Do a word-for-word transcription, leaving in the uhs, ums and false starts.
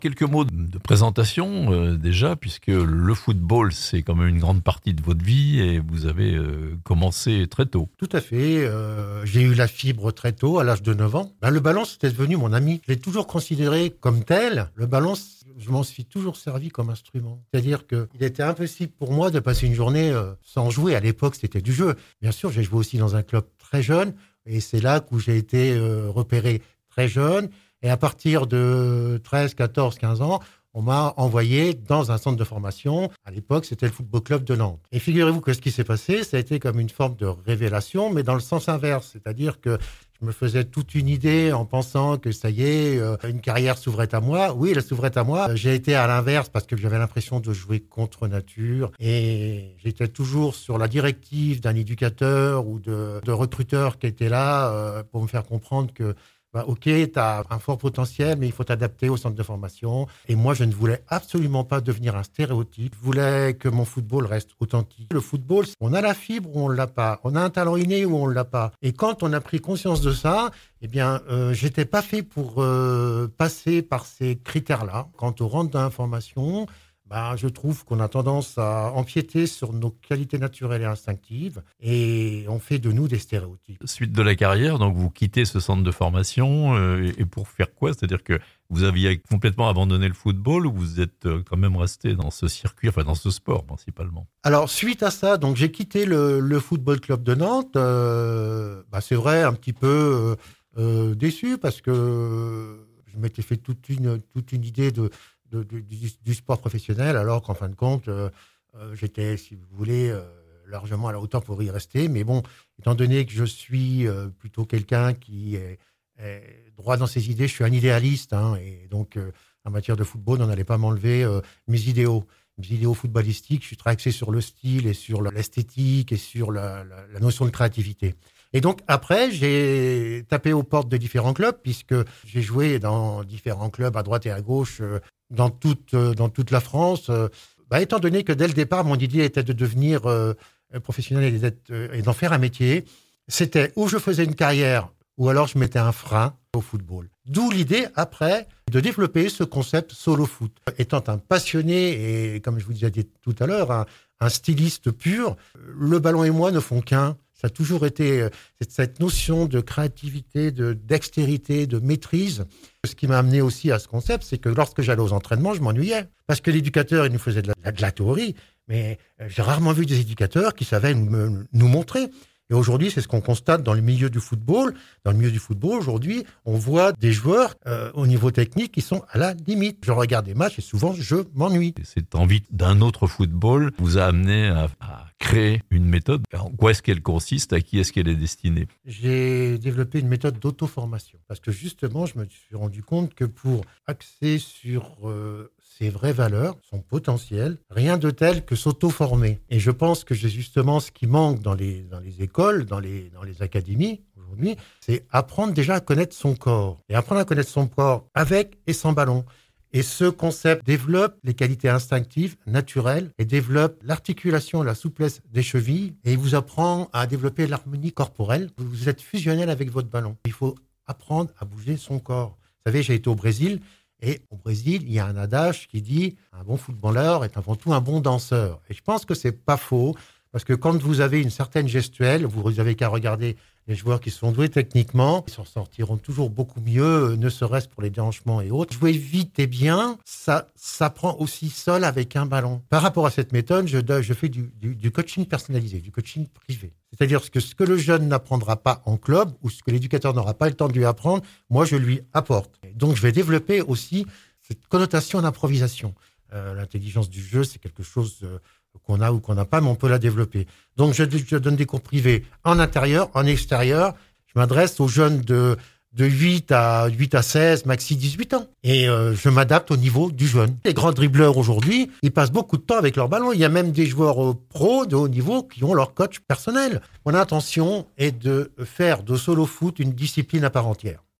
Quelques mots de présentation euh, déjà, puisque le football, c'est quand même une grande partie de votre vie et vous avez euh, commencé très tôt. Tout à fait. Euh, j'ai eu la fibre très tôt, à l'âge de neuf ans. Ben, le ballon, c'était devenu mon ami. Je l'ai toujours considéré comme tel. Le ballon, je m'en suis toujours servi comme instrument. C'est-à-dire qu'il était impossible pour moi de passer une journée euh, sans jouer. À l'époque, c'était du jeu. Bien sûr, j'ai joué aussi dans un club très jeune. Et c'est là où j'ai été euh, repéré très jeune. Et à partir de treize, quatorze, quinze ans, on m'a envoyé dans un centre de formation. À l'époque, c'était le Football Club de Nantes. Et figurez-vous que ce qui s'est passé, ça a été comme une forme de révélation, mais dans le sens inverse. C'est-à-dire que je me faisais toute une idée en pensant que ça y est, euh, une carrière s'ouvrait à moi. Oui, elle s'ouvrait à moi. J'ai été à l'inverse parce que j'avais l'impression de jouer contre nature. Et j'étais toujours sur la directive d'un éducateur ou de, de recruteur qui était là euh, pour me faire comprendre que bah, ok, tu as un fort potentiel, mais il faut t'adapter au centre de formation. Et moi, je ne voulais absolument pas devenir un stéréotype. Je voulais que mon football reste authentique. Le football, on a la fibre ou on ne l'a pas. On a un talent inné ou on ne l'a pas. Et quand on a pris conscience de ça, eh bien, euh, j'étais pas fait pour euh, passer par ces critères-là. Quand on rentre dans l'information, bah, je trouve qu'on a tendance à empiéter sur nos qualités naturelles et instinctives et on fait de nous des stéréotypes. Suite de la carrière, donc vous quittez ce centre de formation euh, et pour faire quoi ? C'est-à-dire que vous aviez complètement abandonné le football ou vous êtes quand même resté dans ce circuit, enfin dans ce sport principalement ? Alors, suite à ça, donc j'ai quitté le, le Football Club de Nantes. Euh, bah, c'est vrai, un petit peu euh, euh, déçu parce que je m'étais fait toute une, toute une idée de De, de, du, du sport professionnel, alors qu'en fin de compte, euh, euh, j'étais, si vous voulez, euh, largement à la hauteur pour y rester. Mais bon, étant donné que je suis euh, plutôt quelqu'un qui est, est droit dans ses idées, je suis un idéaliste, hein, et donc euh, en matière de football, on n'allait pas m'enlever euh, mes idéaux. Mes idéaux footballistiques, je suis très axé sur le style et sur l'esthétique et sur la, la, la notion de créativité. Et donc, après, j'ai tapé aux portes de différents clubs, puisque j'ai joué dans différents clubs à droite et à gauche, euh, dans, toute, euh, dans toute la France. Euh, bah, étant donné que dès le départ, mon idée était de devenir euh, professionnel et, d'être, euh, et d'en faire un métier, c'était où je faisais une carrière, ou alors je mettais un frein au football. D'où l'idée, après, de développer ce concept solo foot. Étant un passionné, et comme je vous disais tout à l'heure, un, un styliste pur, le ballon et moi ne font qu'un. Ça a toujours été cette notion de créativité, de dextérité, de maîtrise. Ce qui m'a amené aussi à ce concept, c'est que lorsque j'allais aux entraînements, je m'ennuyais. Parce que l'éducateur, il nous faisait de la, de la théorie, mais j'ai rarement vu des éducateurs qui savaient nous, nous montrer. Et aujourd'hui, c'est ce qu'on constate dans le milieu du football. Dans le milieu du football, aujourd'hui, on voit des joueurs euh, au niveau technique qui sont à la limite. Je regarde des matchs et souvent, je m'ennuie. Cette envie d'un autre football vous a amené à, à créer une méthode. En quoi est-ce qu'elle consiste ? À qui est-ce qu'elle est destinée ? J'ai développé une méthode d'auto-formation. Parce que justement, je me suis rendu compte que pour axer sur euh, ses vraies valeurs, son potentiel, rien de tel que s'auto-former. Et je pense que c'est justement ce qui manque dans les, dans les écoles, dans les, dans les académies aujourd'hui, c'est apprendre déjà à connaître son corps. Et apprendre à connaître son corps avec et sans ballon. Et ce concept développe les qualités instinctives, naturelles, et développe l'articulation, la souplesse des chevilles, et il vous apprend à développer l'harmonie corporelle. Vous êtes fusionnel avec votre ballon. Il faut apprendre à bouger son corps. Vous savez, j'ai été au Brésil, et au Brésil, il y a un adage qui dit « un bon footballeur est avant tout un bon danseur ». Et je pense que c'est pas faux, parce que quand vous avez une certaine gestuelle, vous avez qu'à regarder les joueurs qui sont doués techniquement, ils s'en sortiront toujours beaucoup mieux, ne serait-ce pour les déhanchements et autres. Jouer vite et bien, ça s'apprend aussi seul avec un ballon. Par rapport à cette méthode, je, je fais du, du, du coaching personnalisé, du coaching privé. C'est-à-dire que ce que le jeune n'apprendra pas en club ou ce que l'éducateur n'aura pas le temps de lui apprendre, moi je lui apporte. Donc je vais développer aussi cette connotation d'improvisation. Euh, l'intelligence du jeu, c'est quelque chose euh, qu'on a ou qu'on n'a pas, mais on peut la développer. Donc, je, je donne des cours privés en intérieur, en extérieur. Je m'adresse aux jeunes de, de huit à seize, maxi dix-huit ans. Et euh, je m'adapte au niveau du jeune. Les grands dribbleurs aujourd'hui, ils passent beaucoup de temps avec leur ballon. Il y a même des joueurs euh, pros de haut niveau qui ont leur coach personnel. Mon intention est de faire de solo foot une discipline à part entière.